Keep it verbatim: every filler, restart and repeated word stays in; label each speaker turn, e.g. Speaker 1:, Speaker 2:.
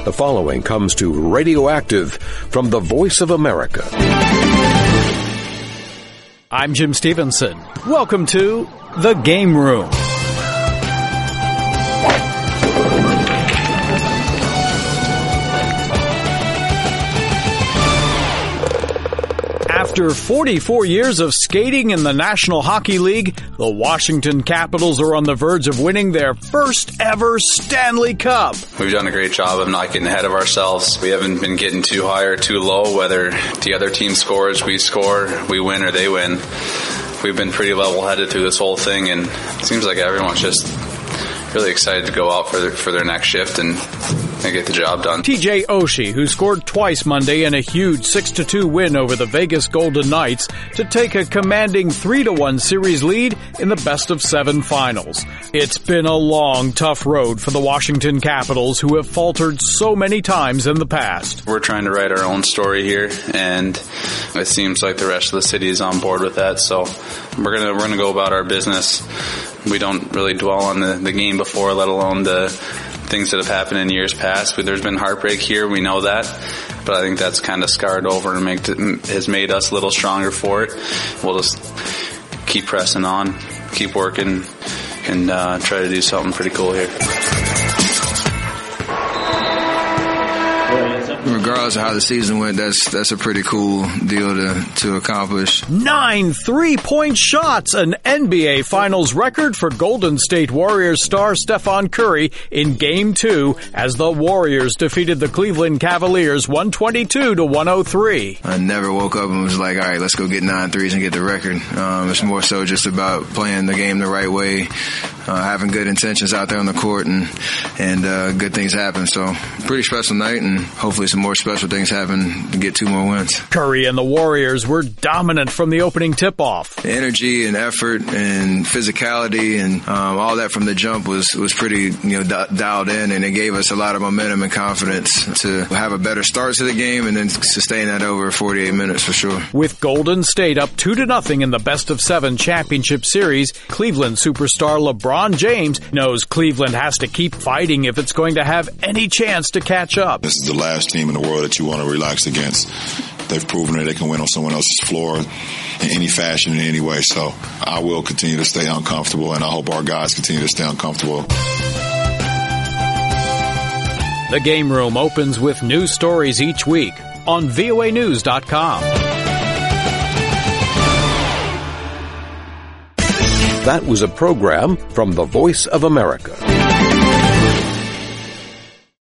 Speaker 1: The following comes to Radioactive from the Voice of America.
Speaker 2: I'm Jim Stevenson. Welcome to The Game Room. After forty-four years of skating in the National Hockey League, the Washington Capitals are on the verge of winning their first ever Stanley Cup.
Speaker 3: We've done a great job of not getting ahead of ourselves. We haven't been getting too high or too low. Whether the other team scores, we score, we win, or they win. We've been pretty level-headed through this whole thing, and it seems like everyone's just really excited to go out for their, for their next shift and, and get the job done.
Speaker 2: T J Oshie, who scored twice Monday in a huge six to two win over the Vegas Golden Knights to take a commanding three to one series lead in the best of seven finals. It's been a long, tough road for the Washington Capitals, who have faltered so many times in the past.
Speaker 3: We're trying to write our own story here, and it seems like the rest of the city is on board with that, so we're gonna, we're gonna go about our business. We don't really dwell on the, the game before, let alone the things that have happened in years past. There's been heartbreak here, we know that, but I think that's kind of scarred over and make, has made us a little stronger for it. We'll just keep pressing on, keep working, and uh, try to do something pretty cool here.
Speaker 4: Regardless of how the season went, that's that's a pretty cool deal to, to accomplish.
Speaker 2: Nine three-point shots, an N B A Finals record for Golden State Warriors star Stephen Curry in Game two as the Warriors defeated the Cleveland Cavaliers one twenty-two to one oh three.
Speaker 4: I never woke up and was like, all right, let's go get nine threes and get the record. Um, it's more so just about playing the game the right way, uh, having good intentions out there on the court, and, and uh, good things happen. So pretty special night, and hopefully some more special things happen to get two more wins.
Speaker 2: Curry and the Warriors were dominant from the opening tip-off.
Speaker 4: The energy and effort and physicality and um, all that from the jump was, was pretty you know di- dialed in, and it gave us a lot of momentum and confidence to have a better start to the game and then sustain that over forty-eight minutes for sure.
Speaker 2: With Golden State up two to nothing in the best of seven championship series, Cleveland superstar LeBron James knows Cleveland has to keep fighting if it's going to have any chance to catch up.
Speaker 5: This is the last team in the world that you want to relax against. They've proven that they can win on someone else's floor in any fashion, in any way. So I will continue to stay uncomfortable, and I hope our guys continue to stay uncomfortable.
Speaker 2: The Game Room opens with news stories each week on V O A news dot com.
Speaker 1: That was a program from the Voice of America.